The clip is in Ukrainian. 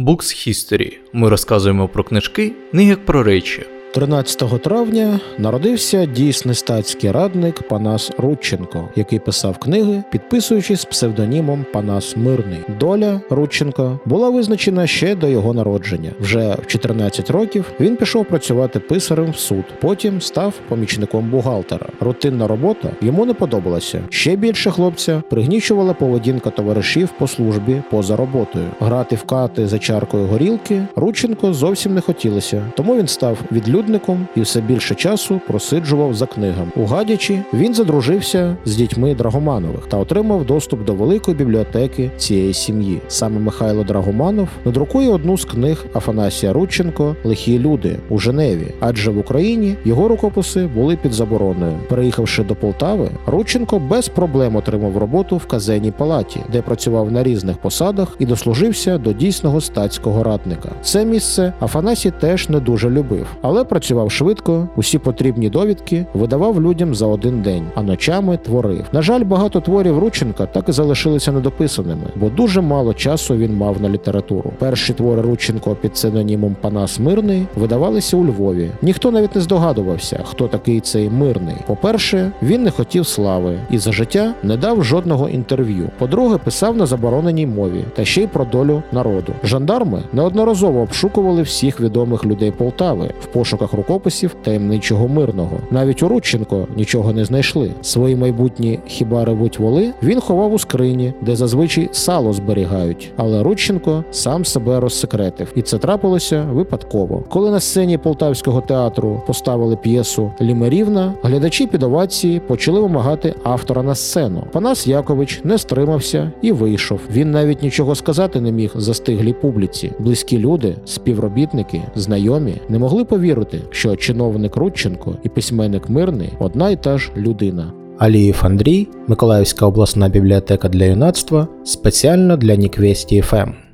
Books History. Ми розказуємо про книжки, не як про речі. 13 травня народився дійсний статський радник Панас Рудченко, який писав книги, підписуючись псевдонімом Панас Мирний. Доля Рудченка була визначена ще до його народження. Вже в 14 років він пішов працювати писарем в суд, потім став помічником бухгалтера. Рутинна робота йому не подобалася. Ще більше хлопця пригнічувала поведінка товаришів по службі поза роботою. Грати в карти за чаркою горілки Рудченко зовсім не хотілося, тому він став відлюдником і все більше часу просиджував за книгами. У Гадячі він задружився з дітьми Драгоманових та отримав доступ до великої бібліотеки цієї сім'ї. Саме Михайло Драгоманов надрукує одну з книг Афанасія Рудченко «Лихі люди» у Женеві, адже в Україні його рукописи були під забороною. Переїхавши до Полтави, Рудченко без проблем отримав роботу в казенній палаті, де працював на різних посадах і дослужився до дійсного статського радника. Це місце Афанасій теж не дуже любив, але працював швидко, усі потрібні довідки видавав людям за один день, а ночами творив. На жаль, багато творів Рудченка так і залишилися недописаними, бо дуже мало часу він мав на літературу. Перші твори Рудченко під псевдонімом Панас Мирний видавалися у Львові. Ніхто навіть не здогадувався, хто такий цей Мирний. По-перше, він не хотів слави і за життя не дав жодного інтерв'ю. По-друге, писав на забороненій мові, та ще й про долю народу. Жандарми неодноразово обшукували всіх відомих людей Полтави в пошуках рукописів таємничого Мирного. Навіть у Рудченко нічого не знайшли. Свої майбутні «Хіба ревуть воли» він ховав у скрині, де зазвичай сало зберігають. Але Рудченко сам себе розсекретив. І це трапилося випадково. Коли на сцені Полтавського театру поставили п'єсу «Лімерівна», глядачі під овації почали вимагати автора на сцену. Панас Якович не стримався і вийшов. Він навіть нічого сказати не міг застиглій публіці. Близькі люди, співробітники, знайомі не могли повірити, що чиновник Рудченко і письменник Мирний – одна й та ж людина. Алієв Андрій, Миколаївська обласна бібліотека для юнацтва, спеціально для Ніквесті ФМ.